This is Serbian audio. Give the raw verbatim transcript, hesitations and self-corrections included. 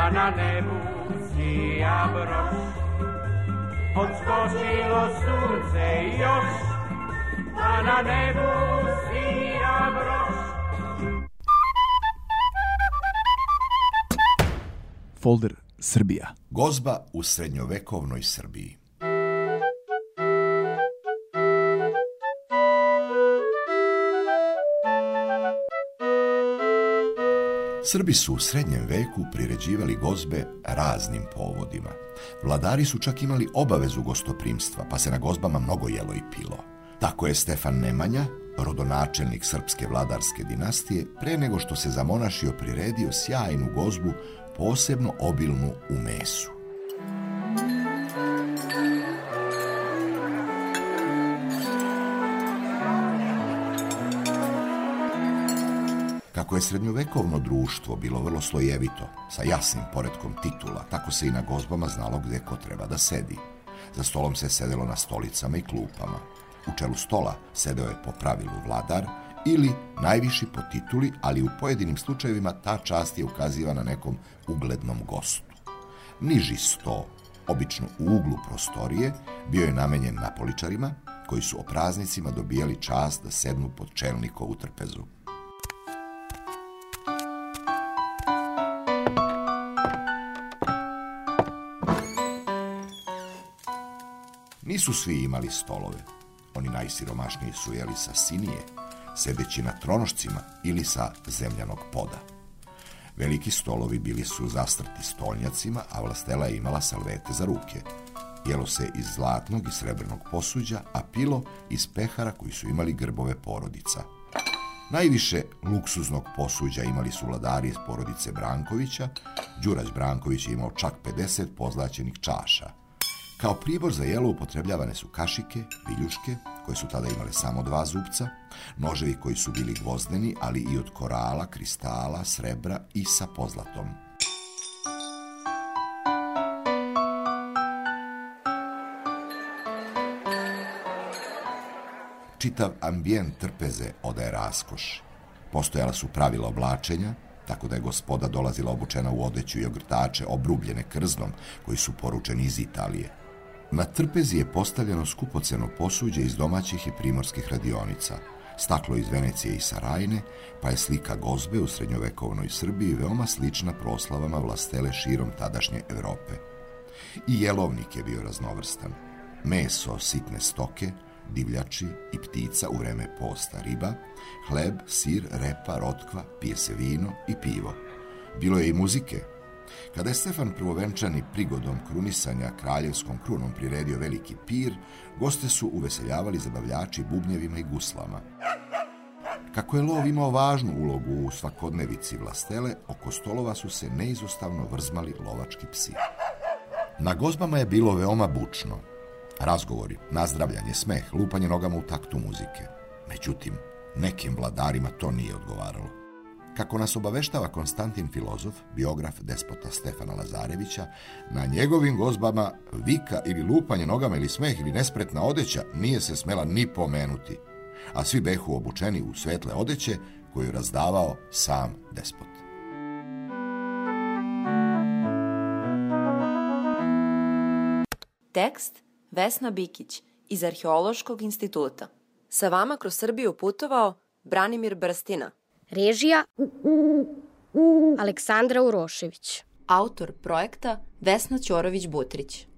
pa na nebu sija broš. Odskočilo sunce još, pa na nebu sija broš. Folder Srbija. Gozba u srednjovekovnoj Srbiji. Srbi su u srednjem veku priređivali gozbe raznim povodima. Vladari su čak imali obavezu gostoprimstva, pa se na gozbama mnogo jelo i pilo. Tako je Stefan Nemanja, rodonačelnik srpske vladarske dinastije, pre nego što se zamonašio priredio sjajnu gozbu, posebno obilnu u mesu. Kako je srednjovekovno društvo bilo vrlo slojevito, sa jasnim poretkom titula, tako se i na gozbama znalo gde ko treba da sedi. Za stolom se sedelo na stolicama i klupama. U čelu stola sedeo je po pravilu vladar ili najviši po tituli, ali u pojedinim slučajevima ta čast je ukazivana nekom uglednom gostu. Niži sto, obično u uglu prostorije, bio je namenjen napoličarima, koji su o praznicima dobijali čast da sednu pod čelnikovu trpezu. Nisu svi imali stolove. Oni najsiromašniji su jeli sa sinije, sedeći na tronošcima ili sa zemljanog poda. Veliki stolovi bili su zastrti stolnjacima, a vlastela je imala salvete za ruke. Jelo se iz zlatnog i srebrnog posuđa, a pilo iz pehara koji su imali grbove porodica. Najviše luksuznog posuđa imali su vladari iz porodice Brankovića. Đurać Branković je imao čak pedeset pozlaćenih čaša. Kao pribor za jelo upotrebljavane su kašike, viljuške, koje su tada imale samo dva zupca, noževi koji su bili gvozdeni, ali i od korala, kristala, srebra i sa pozlatom. Čitav ambijent trpeze odaje raskoš. Postojala su pravila oblačenja, tako da je gospoda dolazila obučena u odeću i ogrtače obrubljene krznom, koji su poručeni iz Italije. Na trpezi je postavljeno skupoceno posuđe iz domaćih i primorskih radionica, staklo iz Venecije i Sarajne, pa je slika gozbe u srednjovekovnoj Srbiji veoma slična proslavama vlastele širom tadašnje Evrope. I jelovnik je bio raznovrstan. Meso sitne stoke, divljači i ptica u vreme posta riba, hleb, sir, repa, rotkva, pije se vino i pivo. Bilo je i muzike. Kada je Stefan Prvovenčani prigodom krunisanja kraljevskom krunom priredio veliki pir, goste su uveseljavali zabavljači bubnjevima i guslama. Kako je lov imao važnu ulogu u svakodnevici vlastele, oko stolova su se neizostavno vrzmali lovački psi. Na gozbama je bilo veoma bučno. Razgovori, nazdravljanje, smeh, lupanje nogama u taktu muzike. Međutim, nekim vladarima to nije odgovaralo. Kako nas obaveštava Konstantin Filozof, biograf despota Stefana Lazarevića, na njegovim gozbama vika ili lupanje nogama ili smeh ili nespretna odeća nije se smela ni pomenuti, a svi behu obučeni u svetle odeće koju razdavao sam despot. Tekst Vesna Bikić iz Arheološkog instituta. Sa vama kroz Srbiju putovao Branimir Brstina. Režija Aleksandra Urošević. Autor projekta Vesna Ćorović-Butrić.